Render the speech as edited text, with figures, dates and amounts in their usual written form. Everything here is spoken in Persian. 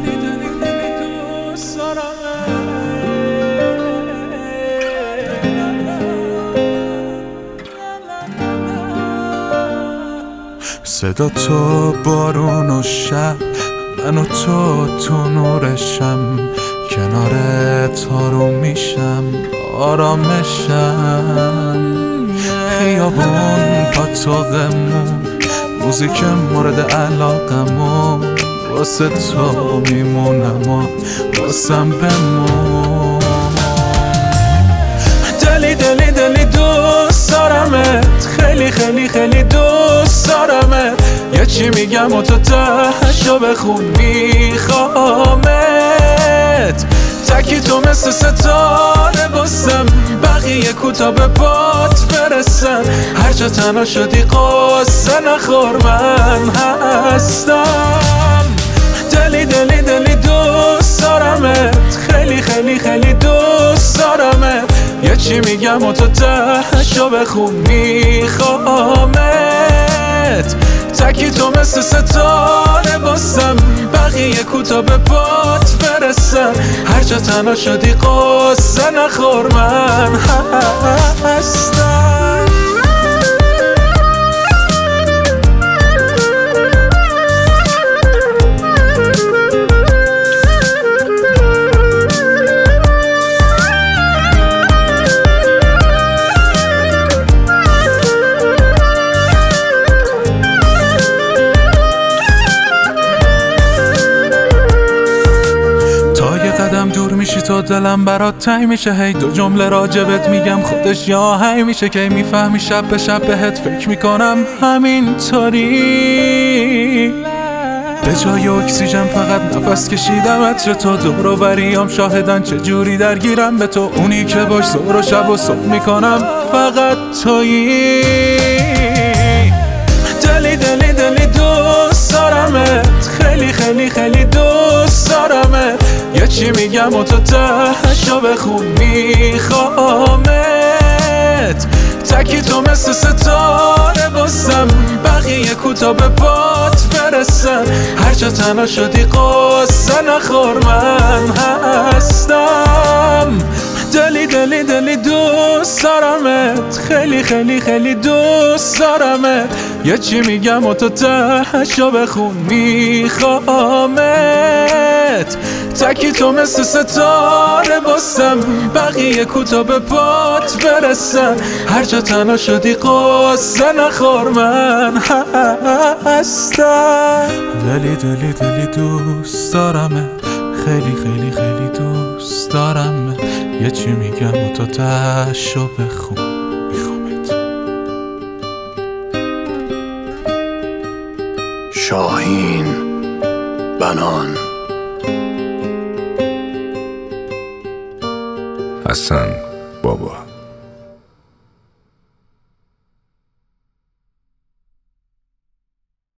دوست دارم. صدا تو بارون و شب، من و تو نورشم، کنارت آروم میشم، آرامشم. خیابون پاتوقمون، موزیک مورد علاقمون، واسه تو میمونم و واسم بمون. دلی دوست دارمت، خیلی خیلی خیلی دوست دارمت. یه چی میگم و تو تهشو بخون، میخوامت. تکی تو مثل ستاره باسم، بقیه کوتا به پات برسن. هر جا تنها شدی قصه نخور، من هستم. دلی دوست دارمت، خیلی خیلی خیلی دوست دارمت. یه چی میگم و تو تهشو بخون، میخوامت. تکی تو مثل ستاره باسم، بقیه کوتا به پات برسن. هر جا تنها شدی قصه نخور، من هستم. دور میشی تو دلم برات تنگ میشه، هی دو جمله راجبت میگم خودش یا هی میشه. که میفهمی شب به شب بهت فکر میکنم همینطوری. به جای اکسیژن فقط نفس کشیدم عطر تو، دور و بریام شاهدن چجوری درگیرم به تو. اونی که باش ظهر و شب و صبح میکنم فقط تویی. دلی دوست دارمت، خیلی خیلی خیلی دوست دارمت. یه چی میگم و تو تهشو بخون، میخوامت. تکی تو مثل ستاره باسم، بقیه کوتا به پات برسن. هر جا تنها شدی قصه نخور، من هستم. دلی دوست دارمت، خیلی خیلی خیلی دوست دارمت. یه چی میگم و تو تهشو بخون، میخوامت. تکی تو مثل ستاره باسم، بقیه کوتا به پات برسن. هر جا تنها شدی قصه نخور، من هستم. دلی دوست دارمت، خیلی خیلی خیلی دوست دارمت. یه چی میگم و تو تهشو بخون، میخوامت. شاهین بنان، حسن بابا.